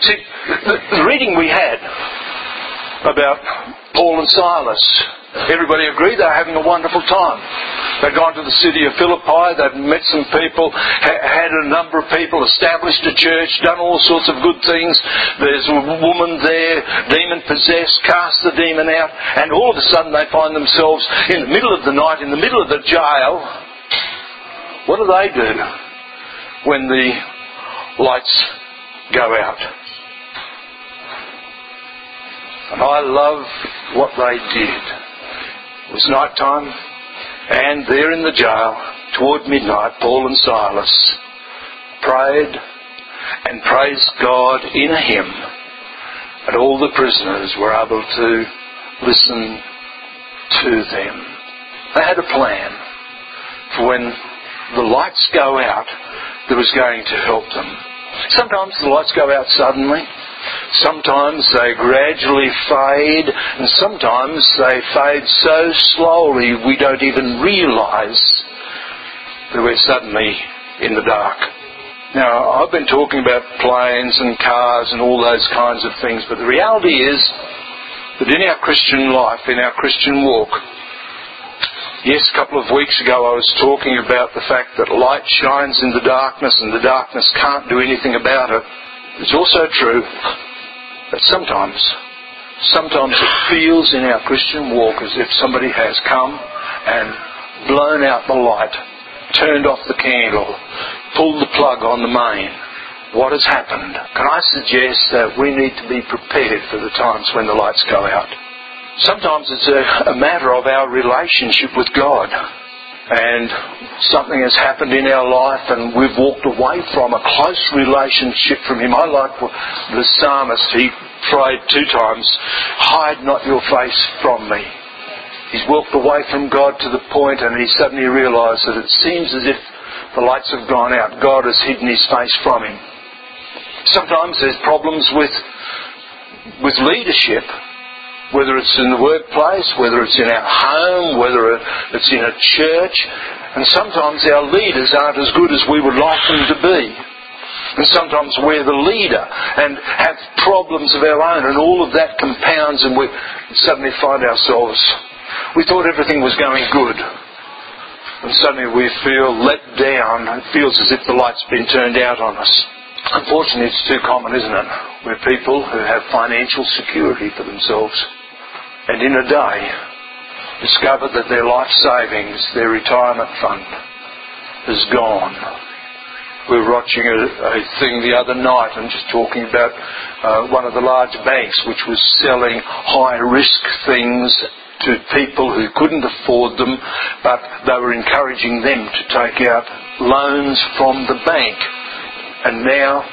See, the reading we had about Paul and Silas, everybody agreed they were having a wonderful time. They'd gone to the city of Philippi, they'd met some people, had a number of people, established a church, done all sorts of good things. There's a woman there, demon-possessed, cast the demon out, and all of a sudden they find themselves in the middle of the night, in the middle of the jail. What do when the lights go out? And I love what they did. It was night time, and there in the jail, toward midnight, Paul and Silas prayed and praised God in a hymn, and all the prisoners were able to listen to them. They had a plan for when the lights go out that was going to help them. Sometimes the lights go out suddenly. Sometimes they gradually fade, and sometimes they fade so slowly we don't even realise that we're suddenly in the dark. Now, I've been talking about planes and cars and all those kinds of things, but the reality is that in our Christian life, in our Christian walk, yes, a couple of weeks ago I was talking about the fact that light shines in the darkness and the darkness can't do anything about it. It's also true that sometimes it feels in our Christian walk as if somebody has come and blown out the light, turned off the candle, pulled the plug on the main. What has happened? Can I suggest that we need to be prepared for the times when the lights go out? Sometimes it's a matter of our relationship with God. And something has happened in our life and we've walked away from a close relationship from Him. I like the psalmist, he prayed 2 times, hide not your face from me. He's walked away from God to the point and he suddenly realised that it seems as if the lights have gone out. God has hidden His face from him. Sometimes there's problems with leadership, whether it's in the workplace, whether it's in our home, whether it's in a church. And sometimes our leaders aren't as good as we would like them to be. And sometimes we're the leader and have problems of our own, and all of that compounds, and we suddenly find ourselves, we thought everything was going good, and suddenly we feel let down. It feels as if the light's been turned out on us. Unfortunately, it's too common, isn't it? We're people who have financial security for themselves, and in a day discover that their life savings, their retirement fund, is gone. We were watching a thing the other night and just talking about one of the large banks which was selling high-risk things to people who couldn't afford them, but they were encouraging them to take out loans from the bank. And now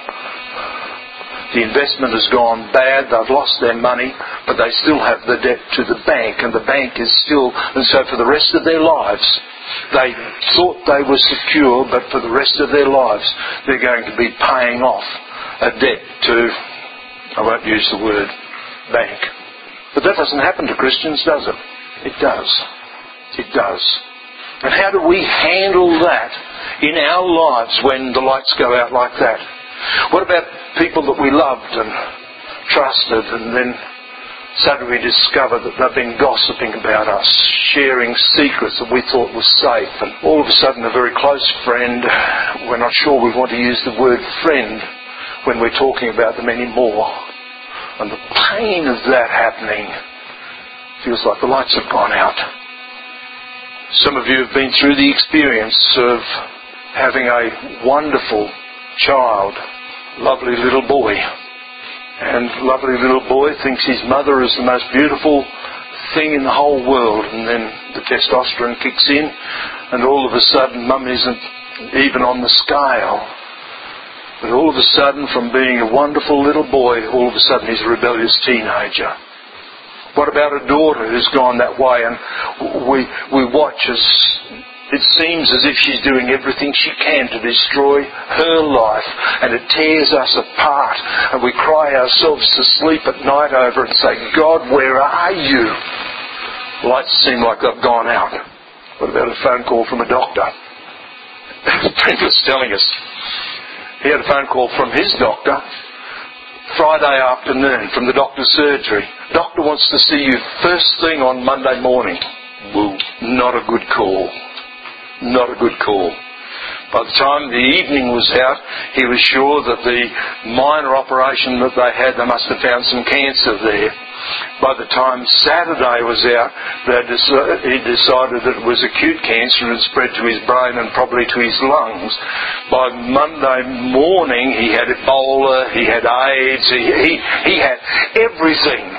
the investment has gone bad, they've lost their money, but they still have the debt to the bank, and the bank is still... And so for the rest of their lives, they thought they were secure, but for the rest of their lives, they're going to be paying off a debt to, I won't use the word, bank. But that doesn't happen to Christians, does it? It does. It does. And how do we handle that in our lives when the lights go out like that? What about people that we loved and trusted, and then suddenly we discover that they've been gossiping about us, sharing secrets that we thought were safe, and all of a sudden a very close friend, we're not sure we want to use the word friend when we're talking about them anymore. And the pain of that happening feels like the lights have gone out. Some of you have been through the experience of having a wonderful child, lovely little boy. And lovely little boy thinks his mother is the most beautiful thing in the whole world. And then the testosterone kicks in, and all of a sudden mum isn't even on the scale. But all of a sudden, from being a wonderful little boy, all of a sudden he's a rebellious teenager. What about a daughter who's gone that way, and we watch as it seems as if she's doing everything she can to destroy her life, and it tears us apart, and we cry ourselves to sleep at night over it and say, God, where are you? The lights seem like they've gone out. What about a phone call from a doctor? Brent was telling us he had a phone call from his doctor Friday afternoon from the doctor's surgery. Doctor wants to see you first thing on Monday morning. Well, not a good call. Not a good call. By the time the evening was out, he was sure that the minor operation that they had, they must have found some cancer there. By the time Saturday was out, he decided that it was acute cancer and had spread to his brain and probably to his lungs. By Monday morning, he had Ebola, he had AIDS, he had everything.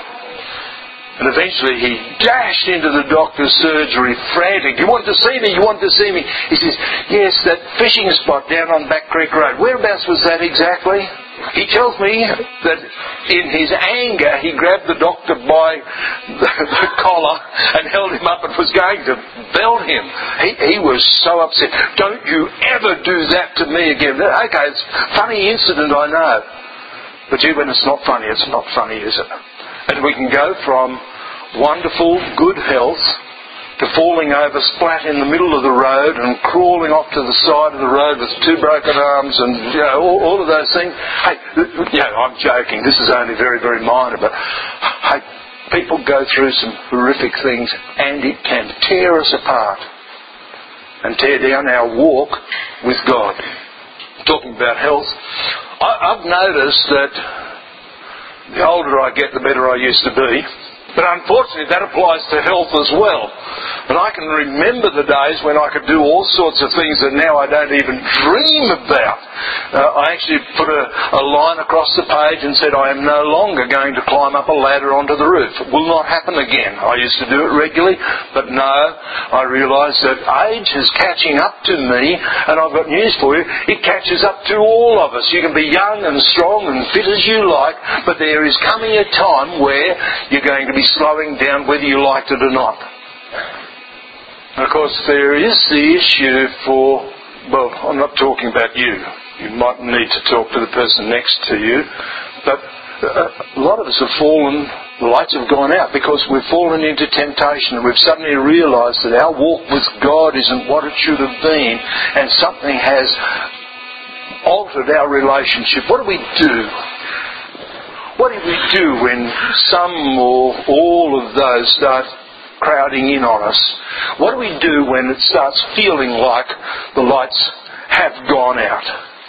And eventually he dashed into the doctor's surgery frantic. You want to see me? You want to see me? He says, yes, that fishing spot down on Back Creek Road. Whereabouts was that exactly? He tells me that in his anger he grabbed the doctor by the collar and held him up and was going to belt him. He was so upset. Don't you ever do that to me again. Okay, it's a funny incident, I know. But gee, when it's not funny, it's not funny, is it? And we can go from wonderful, good health to falling over splat in the middle of the road and crawling off to the side of the road with 2 broken arms and, all of those things. Hey, I'm joking. This is only very, very minor, but hey, people go through some horrific things and it can tear us apart and tear down our walk with God. Talking about health, I've noticed that the older I get, the better I used to be. But unfortunately, that applies to health as well. And I can remember the days when I could do all sorts of things that now I don't even dream about. I actually put a line across the page and said, I am no longer going to climb up a ladder onto the roof. It will not happen again. I used to do it regularly, but no, I realise that age is catching up to me, and I've got news for you. It catches up to all of us. You can be young and strong and fit as you like, but there is coming a time where you're going to be slowing down whether you liked it or not. And of course there is the issue for, well, I'm not talking about you. You might need to talk to the person next to you. But a lot of us have fallen, the lights have gone out because we've fallen into temptation and we've suddenly realised that our walk with God isn't what it should have been and something has altered our relationship. What do we do? What do we do when some or all of those start crowding in on us? What do we do when it starts feeling like the lights have gone out?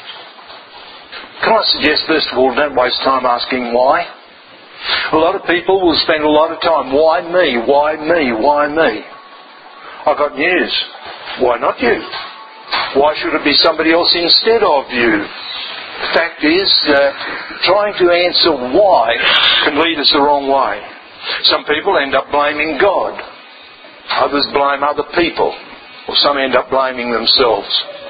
Can I suggest, first of all, don't waste time asking why. A lot of people will spend a lot of time, why me, why me, why me? I've got news. Why not you? Why should it be somebody else instead of you? The fact is that trying to answer why can lead us the wrong way. Some people end up blaming God. Others blame other people. Or some end up blaming themselves.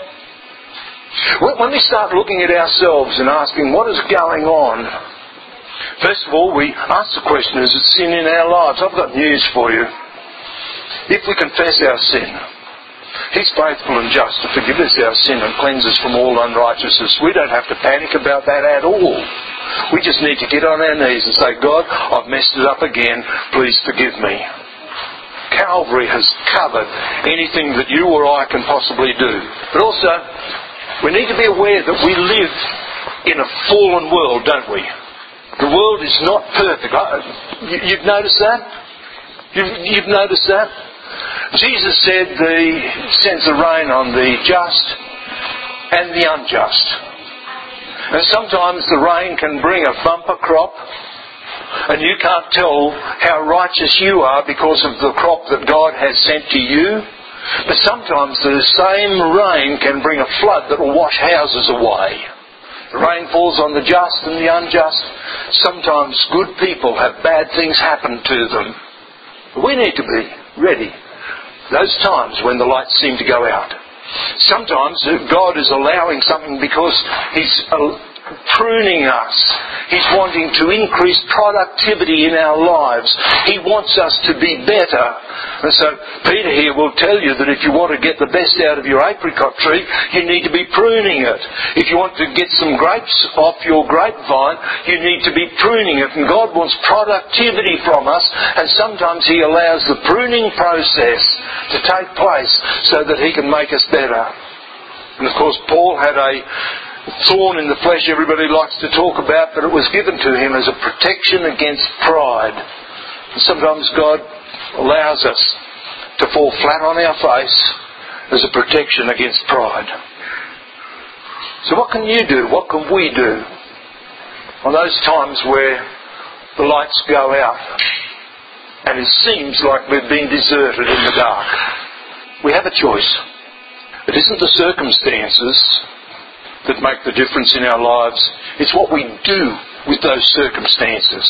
When we start looking at ourselves and asking what is going on, first of all we ask the question, is it sin in our lives? I've got news for you. If we confess our sin, He's faithful and just to forgive us our sin and cleanse us from all unrighteousness. We don't have to panic about that at all. We just need to get on our knees and say, God, I've messed it up again. Please forgive me. Calvary has covered anything that you or I can possibly do. But also, we need to be aware that we live in a fallen world, don't we? The world is not perfect. You've noticed that? You've noticed that? Jesus said He sends the rain on the just and the unjust. And sometimes the rain can bring a bumper crop and you can't tell how righteous you are because of the crop that God has sent to you. But sometimes the same rain can bring a flood that will wash houses away. The rain falls on the just and the unjust. Sometimes good people have bad things happen to them. But we need to be ready. Those times when the lights seem to go out. Sometimes God is allowing something because He's pruning us. He's wanting to increase productivity in our lives. He wants us to be better. And so Peter here will tell you that if you want to get the best out of your apricot tree, you need to be pruning it. If you want to get some grapes off your grapevine, you need to be pruning it. And God wants productivity from us, and sometimes He allows the pruning process to take place so that He can make us better. And of course Paul had a thorn in the flesh everybody likes to talk about, but it was given to him as a protection against pride. And sometimes God allows us to fall flat on our face as a protection against pride. So what can you do? What can we do on those times where the lights go out and it seems like we've been deserted in the dark? We have a choice. It isn't the circumstances that make the difference in our lives. It's what we do with those circumstances.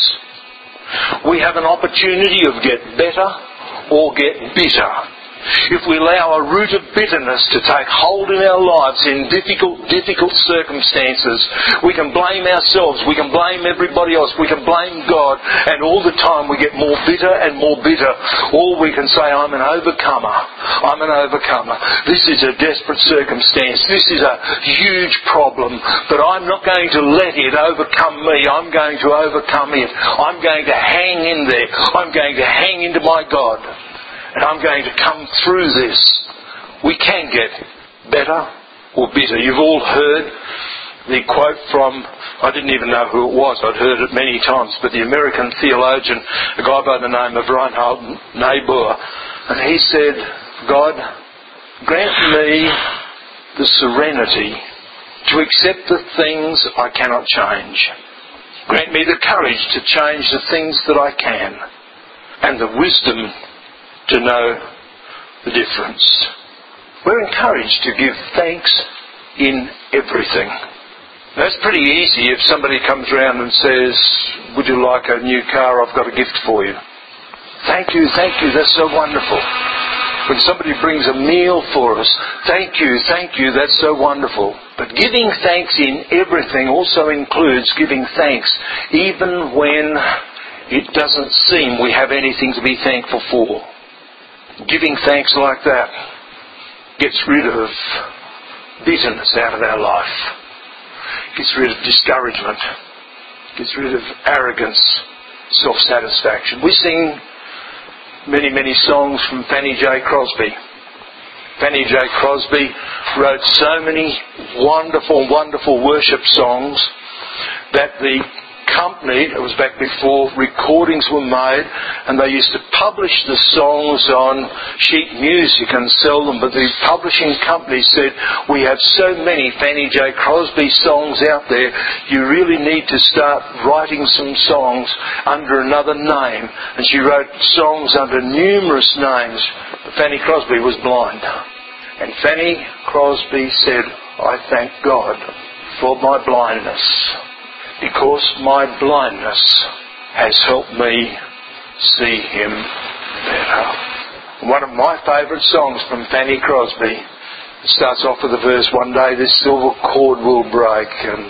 We have an opportunity of get better or get bitter. If we allow a root of bitterness to take hold in our lives in difficult circumstances, we can blame ourselves, we can blame everybody else, we can blame God, and all the time we get more bitter and more bitter. Or we can say, I'm an overcomer. I'm an overcomer. This is a desperate circumstance. This is a huge problem, but I'm not going to let it overcome me. I'm going to overcome it. I'm going to hang in there. I'm going to hang into my God. And I'm going to come through this. We can get better or bitter. You've all heard the quote from, I didn't even know who it was, I'd heard it many times, but the American theologian, a guy by the name of Reinhold Niebuhr, and he said, God, grant me the serenity to accept the things I cannot change. Grant me the courage to change the things that I can, and the wisdom to know the difference. We're encouraged to give thanks in everything. Now, it's pretty easy if somebody comes around and says, would you like a new car? I've got a gift for you. Thank you, that's so wonderful. When somebody brings a meal for us, thank you, that's so wonderful. But giving thanks in everything also includes giving thanks even when it doesn't seem we have anything to be thankful for. Giving thanks like that gets rid of bitterness out of our life. Gets rid of discouragement. Gets rid of arrogance, self-satisfaction. We sing many songs from Fanny J. Crosby. Fanny J. Crosby wrote so many wonderful worship songs that the company, it was back before recordings were made, and they used to publish the songs on sheet music and sell them, but the publishing company said, we have so many Fanny J. Crosby songs out there, you really need to start writing some songs under another name. And she wrote songs under numerous names, but Fanny Crosby was blind. And Fanny Crosby said, I thank God for my blindness, because my blindness has helped me see Him better. One of my favourite songs from Fanny Crosby starts off with the verse, one day this silver cord will break and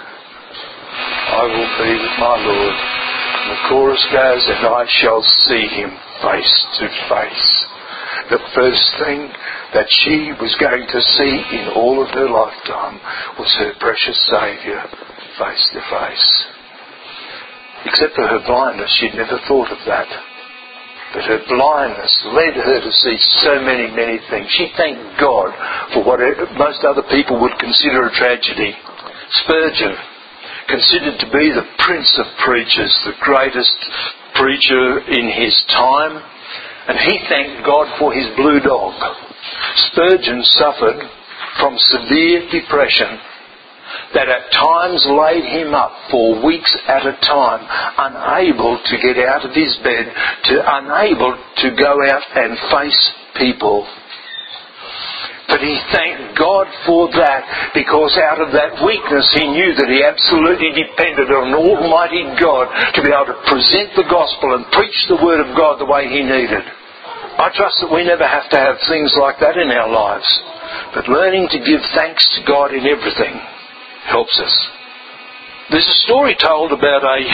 I will be with my Lord. And the chorus goes, and I shall see Him face to face. The first thing that she was going to see in all of her lifetime was her precious Saviour face to face. Except for her blindness, she'd never thought of that. But her blindness led her to see so many things. She thanked God for what most other people would consider a tragedy. Spurgeon, considered to be the prince of preachers, the greatest preacher in his time, and he thanked God for his blue dog. Spurgeon suffered from severe depression that at times laid him up for weeks at a time, unable to get out of his bed, unable to go out and face people. But he thanked God for that, because out of that weakness he knew that he absolutely depended on Almighty God to be able to present the gospel and preach the word of God the way he needed. I trust that we never have to have things like that in our lives, but learning to give thanks to God in everything helps us. There's a story told about a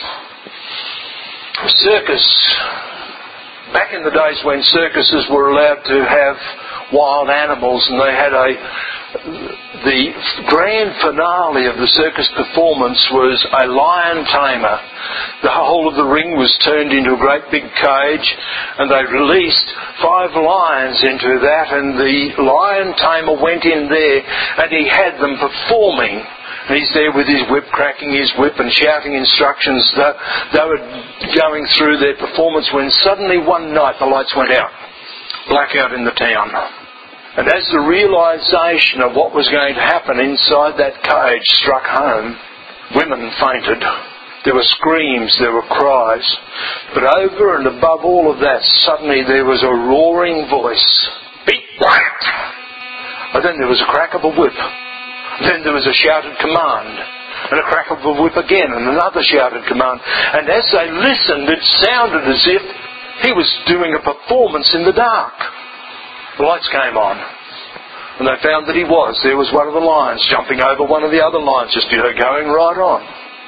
circus back in the days when circuses were allowed to have wild animals, and they had a the grand finale of the circus performance was a lion tamer. The whole of the ring was turned into a great big cage, and they released 5 lions into that, and the lion tamer went in there and he had them performing. And he's there with his whip, cracking his whip and shouting instructions. They were going through their performance when suddenly one night the lights went out. Blackout in the town. And as the realisation of what was going to happen inside that cage struck home, women fainted. There were screams, there were cries. But over and above all of that, suddenly there was a roaring voice. Be quiet! And then there was a crack of a whip. Then there was a shouted command. And a crack of a whip again, and another shouted command. And as they listened, it sounded as if he was doing a performance in the dark. The lights came on, and they found that he was. There was one of the lions jumping over one of the other lions, just going right on.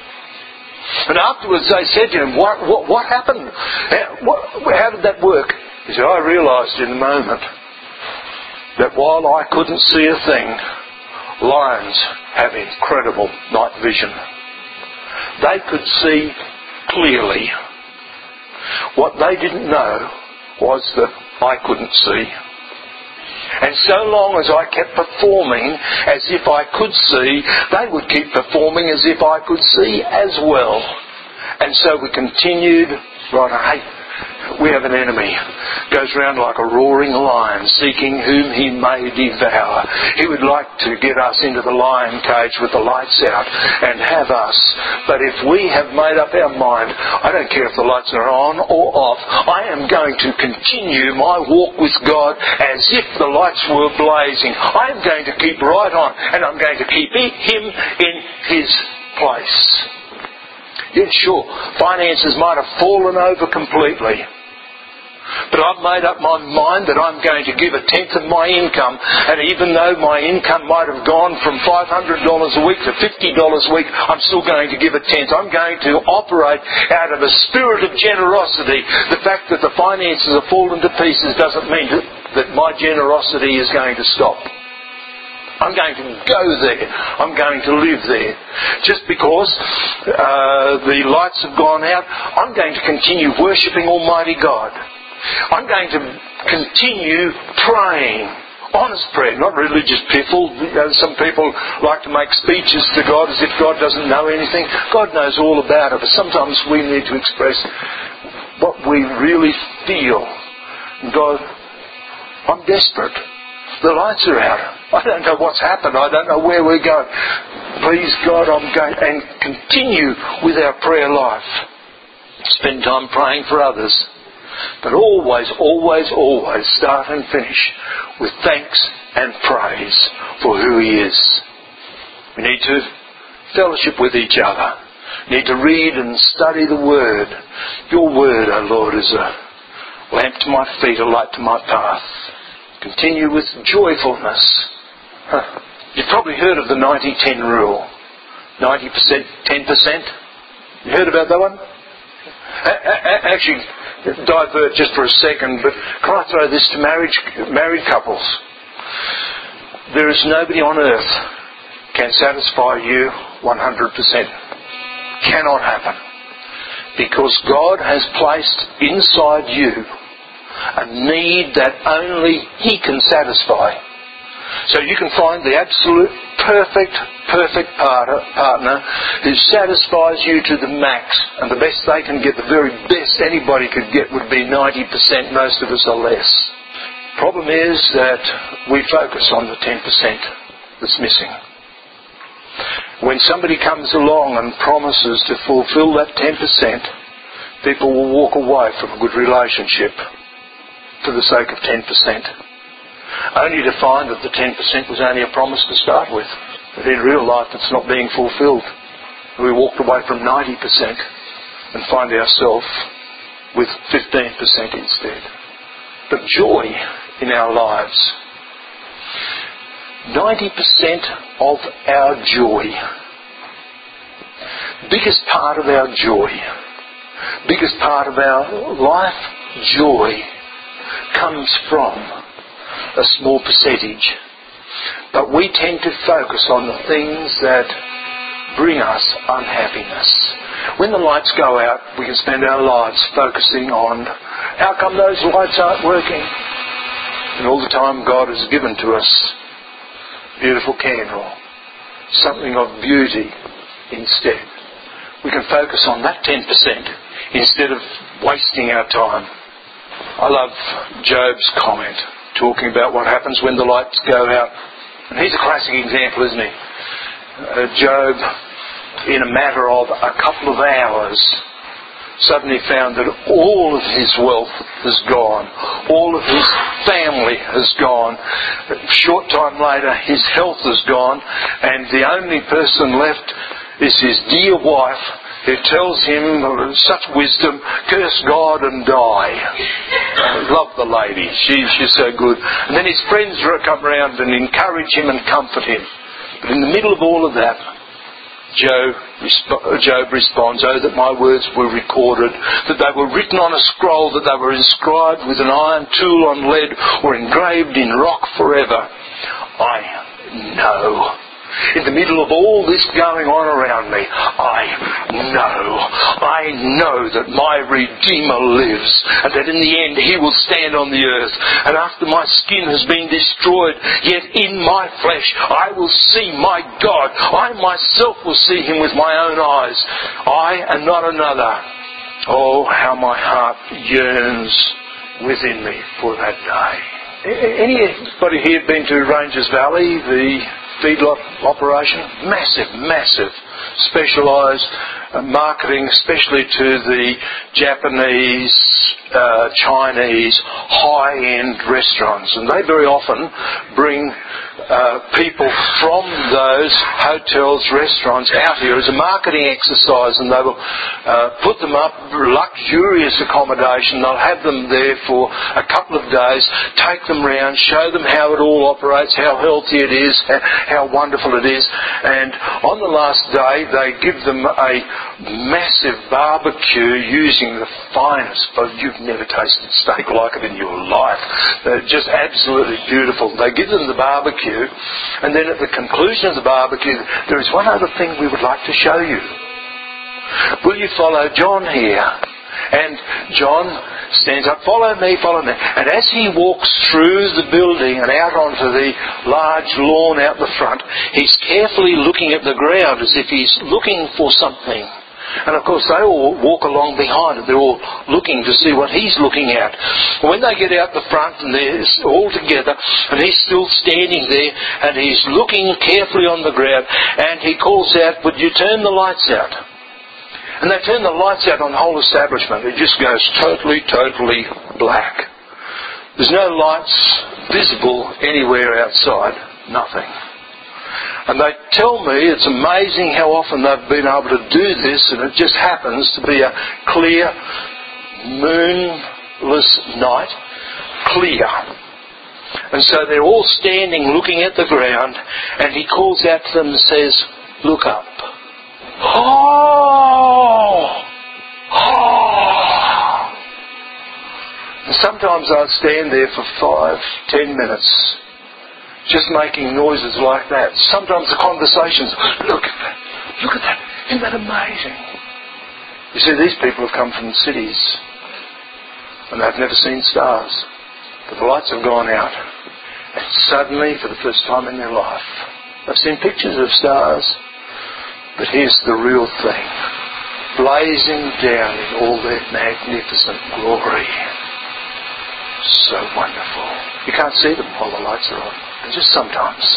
And afterwards they said to him, what happened? How did that work? He said, I realised in the moment that while I couldn't see a thing, lions have incredible night vision. They could see clearly. What they didn't know was that I couldn't see. And so long as I kept performing as if I could see, they would keep performing as if I could see as well. And so we continued, we have an enemy. Goes around like a roaring lion, seeking whom he may devour. He would like to get us into the lion cage with the lights out and have us. But if we have made up our mind, I don't care if the lights are on or off, I am going to continue my walk with God as if the lights were blazing. I am going to keep right on, and I'm going to keep him in his place. Yeah, sure, finances might have fallen over completely. But I've made up my mind that I'm going to give 1/10 of my income, and even though my income might have gone from $500 a week to $50 a week, I'm still going to give 1/10. I'm going to operate out of a spirit of generosity. The fact that the finances have fallen to pieces doesn't mean that my generosity is going to stop. I'm going to go there. I'm going to live there. Just because the lights have gone out, I'm going to continue worshipping Almighty God. I'm going to continue praying. Honest prayer, not religious piffle. Some people like to make speeches to God as if God doesn't know anything. God knows all about it, but sometimes we need to express what we really feel. God, I'm desperate. The lights are out. I don't know what's happened. I don't know where we're going. Please, God, I'm going and continue with our prayer life. Spend time praying for others. But always, always, always start and finish with thanks and praise for who He is. We need to fellowship with each other. We need to read and study the Word. Your Word, O Lord, is a lamp to my feet, a light to my path. Continue with joyfulness. You've probably heard of the 90-10 rule. 90%, 10%. You heard about that one? Actually, divert just for a second, but can I throw this to married couples? There is nobody on earth can satisfy you 100%. Cannot happen. Because God has placed inside you a need that only He can satisfy. So you can find the absolute perfect partner who satisfies you to the max, and the best they can get, the very best anybody could get would be 90%. Most of us are less. Problem is that we focus on the 10% that's missing. When somebody comes along and promises to fulfill that 10%, people will walk away from a good relationship for the sake of 10%. Only to find that the 10% was only a promise to start with. But in real life it's not being fulfilled. We walked away from 90% and find ourselves with 15% instead. But joy in our lives. 90% of our joy, biggest part of our joy, biggest part of our life joy comes from a small percentage But we tend to focus on the things that bring us unhappiness. When the lights go out, we can spend our lives focusing on how come those lights aren't working. And all the time God has given to us a beautiful candle, something of beauty instead. We can focus on that 10% instead of wasting our time. I love Job's comment, talking about what happens when the lights go out. And he's a classic example, isn't he? Job, in a matter of a couple of hours, suddenly found that all of his wealth has gone. All of his family has gone. A short time later, his health has gone. And the only person left is his dear wife, who tells him such wisdom, curse God and die. I love the lady. She's so good. And then his friends come round and encourage him and comfort him. But in the middle of all of that, Job responds, "Oh, that my words were recorded, that they were written on a scroll, that they were inscribed with an iron tool on lead, or engraved in rock forever. I know." In the middle of all this going on around me, I know that my Redeemer lives, and that in the end He will stand on the earth. And after my skin has been destroyed, yet in my flesh I will see my God. I myself will see Him with my own eyes. I and not another. Oh, how my heart yearns within me for that day. Anybody here been to Ranges Valley, the feedlot operation? Massive, specialised marketing, especially to the Japanese, Chinese, high-end restaurants. And they very often bring people from those hotels, restaurants out here as a marketing exercise, and they will put them up luxurious accommodation. They'll have them there for a couple of days, take them round, show them how it all operates, how healthy it is, how wonderful it is. And on the last day, they give them a massive barbecue using the finest. But you've never tasted steak like it in your life. They're just absolutely beautiful. They give them the barbecue, and then at the conclusion of the barbecue, there is one other thing we would like to show you. Will you follow John here? And John stands up, follow me. And as he walks through the building and out onto the large lawn out the front, he's carefully looking at the ground as if he's looking for something. And of course they all walk along behind it. They're all looking to see what he's looking at. When they get out the front and they're all together, and he's still standing there, and he's looking carefully on the ground, and he calls out, "Would you turn the lights out?" And they turn the lights out on the whole establishment. It just goes totally black. There's no lights visible anywhere outside. Nothing. And they tell me it's amazing how often they've been able to do this, and it just happens to be a clear, moonless night. Clear. And so they're all standing looking at the ground, and he calls out to them and says, "Look up." Oh! And sometimes I'll stand there for 5-10 minutes, just making noises like that. Sometimes the conversations, look at that, isn't that amazing? You see, these people have come from cities, and they've never seen stars. But the lights have gone out, and suddenly, for the first time in their life, they've seen pictures of stars. But here's the real thing, blazing down in all their magnificent glory. So wonderful. You can't see them while the lights are on. And just sometimes.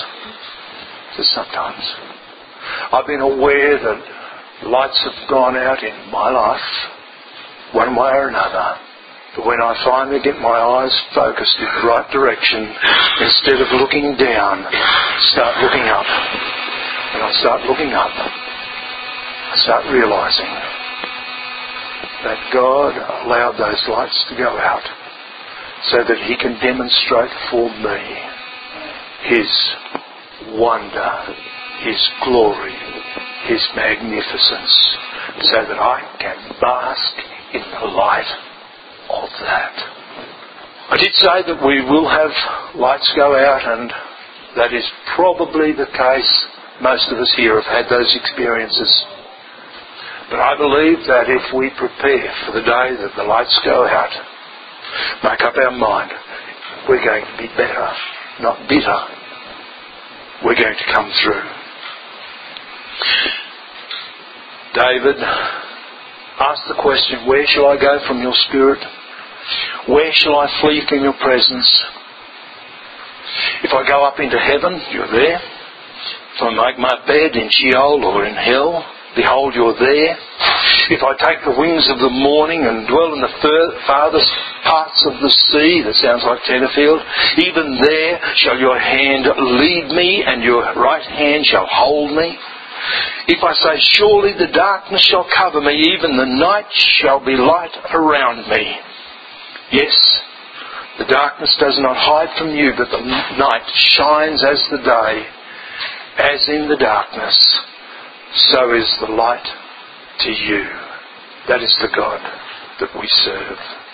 I've been aware that lights have gone out in my life, one way or another. But when I finally get my eyes focused in the right direction, instead of looking down, start looking up. And I start looking up, I start realising that God allowed those lights to go out so that He can demonstrate for me His wonder, His glory, His magnificence, so that I can bask in the light of that. I did say that we will have lights go out, and That is probably the case. Most of us here have had those experiences. But I believe that if we prepare for the day that the lights go out, make up our mind, we're going to be better, not bitter. We're going to come through. David asked the question, where shall I go from your spirit? Where shall I flee from your presence? If I go up into heaven, you're there. If I make my bed in Sheol or in hell, behold, you're there. If I take the wings of the morning and dwell in the farthest parts of the sea, that sounds like Tenterfield, even there shall your hand lead me and your right hand shall hold me. If I say, surely the darkness shall cover me, even the night shall be light around me. Yes, the darkness does not hide from you, but the night shines as the day. As in the darkness, so is the light to you. That is the God that we serve.